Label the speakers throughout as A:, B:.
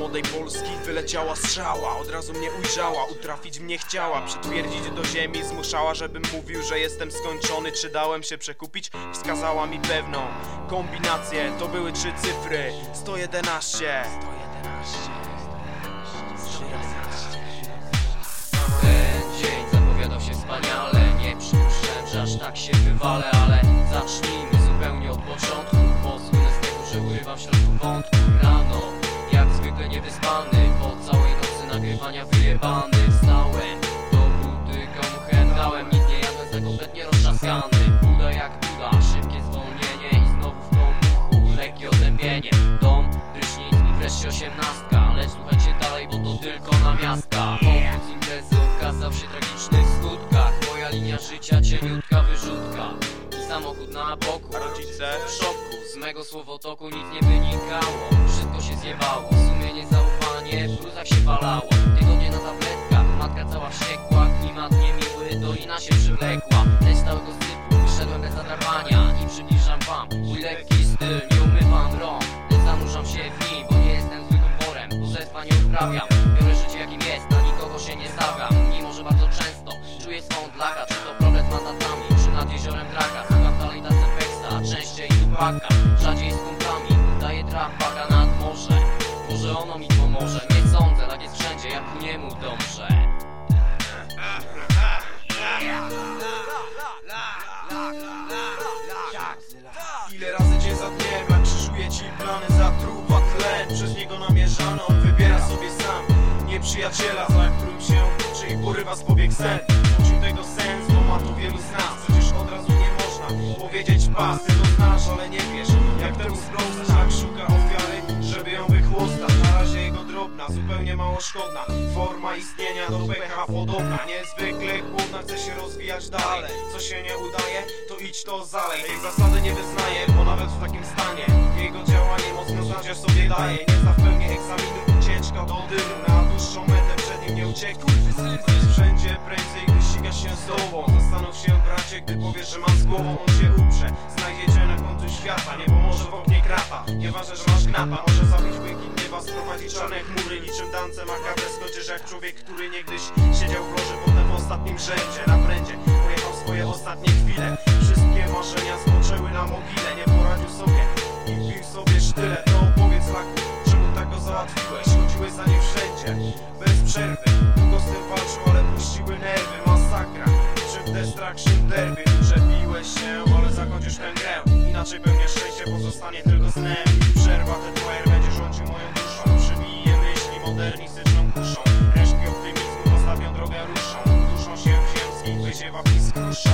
A: młodej Polski wyleciała strzała. Od razu mnie ujrzała, utrafić mnie chciała, przytwierdzić do ziemi zmuszała, żebym mówił, że jestem skończony. Czy dałem się przekupić? Wskazała mi pewną kombinację. To były 3 cyfry: 111.
B: Ten dzień zapowiadał się wspaniale. Nie przypuszczałem, że aż tak się wywalę, ale zacznijmy zupełnie od początku. Posłynę z tego, że urywam w środku wątku. Rano, jak zwykle niewyspany, po całej nocy nagrywania wyjebany. Wstałem, do buty komu chętałem, nic nie jadłem, za kompletnie roztrzaskany. Buda jak Buda, szybkie zwolnienie i znowu w komuchu lekkie otępienie. Dom, prysznic i wreszcie 18. Lecz słuchajcie dalej, bo to tylko namiastka. Powód imprezy okazał się tragiczny w skutkach. Moja linia życia, cieniutka wyrzutka i samochód na boku.
A: Rodzice
B: W szoku, z mego słowotoku nic nie wynikało. Wszystko się zjebało, sumienie, zaufanie w gruzach się walało. Tygodnie na tabletkach, matka cała wściekła. Klimat niemiły, dolina się przywlekła. Lecz całego sypu wyszedłem bez zadrapania i przybliżam wam mój lekki styl. Nie umywam rąk, lecz zanurzam się w nim, bo nie jestem zwykłym worem, bóstwa nie uprawiam. Biorę życie jakim jest, na nikogo się nie stawiam. Mimo że bardzo często czuję swą dlaga. Czy to problem z mandatami, czy nad jeziorem Draka. Słucham dalej Tacepeksa, częściej Tupaka, rzadziej z kumplami. Daję trapaka nad morze, może ono mi pomoże. Nie sądzę, tak jest wszędzie, jak ku niemu dążę.
A: Ile razy cię zadniemy, jak krzyżuje ci plany, zatruwa tlen przez niego namierzany. On wybiera sobie sam nieprzyjaciela, za którym się uczy i porywa z powiek sen. Poczuł tego sens, bo ma tu wielu z nas. Przecież od razu nie można powiedzieć pas. Ty to znasz, ale nie wiesz, jak temu sprostać. Tak szuka ofiary, żeby ją wychłostać. Na razie jego drobna, zupełnie mało szkodna forma istnienia do pecha podobna. Niezwykle głodna, chce się rozwijać dalej. Co się nie udaje, to idź to zalej. Tej zasady nie wyznaje, bo nawet w takim stanie jego działanie mocno znać sobie daje. Nie zna w pełni egzaminu, ucieczka do dymu. Na dłuższą metę przed nim nie uciekł. Jest wszędzie prędzej, gdy ścigasz się z tobą. Zastanów się, bracie, gdy powiesz, że mam z głową. On się uprze, znajdzie cię na końcu świata. Nie pomoże w oknie krata, nieważne, że masz knapa. Może zabić błękit nieba, sprowadzić czarne chmury. Niczym dance makabre skończysz jak człowiek, który niegdyś siedział w loży, potem w ostatnim rzędzie. Na prędzie pojechał swoje ostatnie chwile. Wszystkie marzenia spoczęły na mogile. Nie poradził sobie i wbił sobie sztyle. To opowiedz laku, czemu tak go załatwiłeś? Chodziłeś za nim wszędzie, bez przerwy. Długo z tym walczył, ale puściły nerwy. Masakra, czy w Destruction Derby. Przebiłeś się, ale zakończysz tę grę. Inaczej pewnie szczęście pozostanie tylko snem. Przerwa, ten twojer będzie rządził moją duszą. Przybije myśli modernistyczną kuszą. Resztki optymizmu postawią drogę ruszą. Duszą się w ziemskich, wyziewa i skruszą.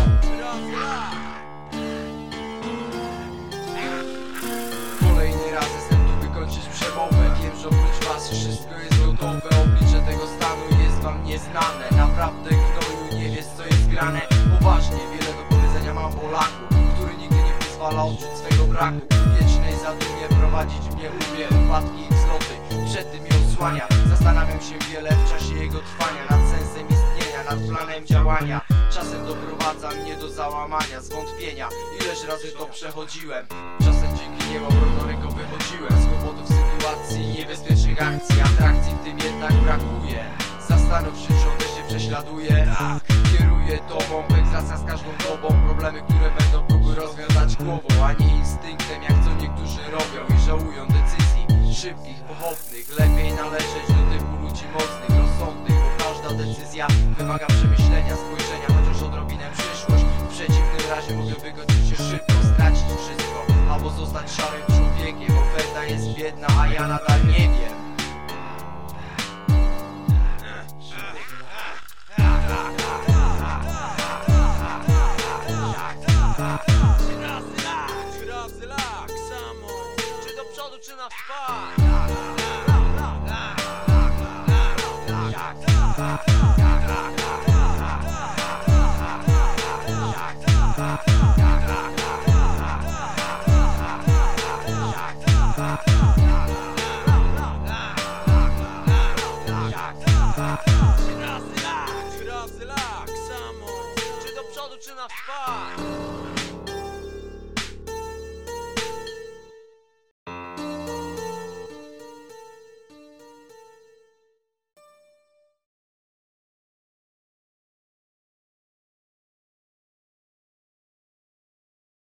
C: Kolejny raz jestem tu, by kończyć przemowę. Wiem, że oprócz was wszystko jest gotowe. Oblicze tego stanu jest wam nieznane. Naprawdę gnoju, nie wiesz co jest grane. Poważnie, wiele do powiedzenia mam Polaku, który nigdy nie pozwala odczuć swego braku. Wiecznej zadumie prowadzić mnie umie. Upadki i wzloty, przed tym je osłania. Zastanawiam się wiele w czasie jego trwania nad sensem istnienia, nad planem działania. Czasem doprowadza mnie do załamania, zwątpienia. Ileż razy to przechodziłem. Czasem dzięki niemu obronną ręką wychodziłem z kłopotów sytuacji, niebezpiecznych akcji. Atrakcji w tym jednak brakuje. Zastanów się, czy on też się prześladuje. Kieruje tobą, egzacja z każdą tobą. Problemy, które będą próbuj rozwiązać głową, a nie instynktem, jak co niektórzy robią i żałują decyzji szybkich, pochopnych. Lepiej należeć do typu ludzi mocnych, rozsądnych, bo każda decyzja wymaga przemyślenia, spojrzenia, chociaż odrobinę przyszłość. W przeciwnym razie mogę wygodzić się szybko, stracić wszystko, albo zostać szarym człowiekiem. Oferta jest biedna, a ja nadal nie wiem.
B: Czy do przodu, czy na wpad? Czy do przodu, czy na wpad?